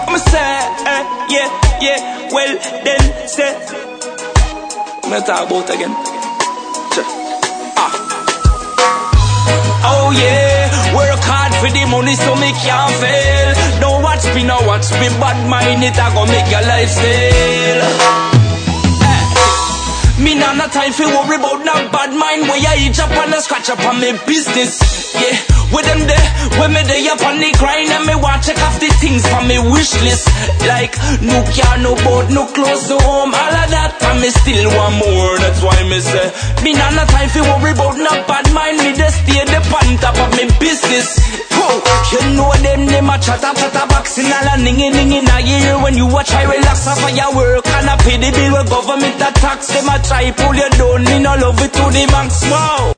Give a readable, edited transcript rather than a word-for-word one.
I'ma say, yeah, well then say. I'ma talk about again. Oh yeah, work hard for the money so me can't fail. Don't watch me, no watch me, bad mind it, I gon' make your life fail. Me nah no time for worry about no bad mind. Where you eat up and a scratch up on me business. Yeah, with them there, when me there up on the grind and me want check off the things from me wish list. Like no car, no boat, no clothes, no home, all of that, and me still want more. That's why me say, me nah no time for worry about no bad mind. Me just stay the on top of me business. Oh, you know them a chatter boxing all a ningy in a year. When you a try relax off of your work and a pay the bill with government a tax, them a try pull you down. Me no love it to the max. Wow.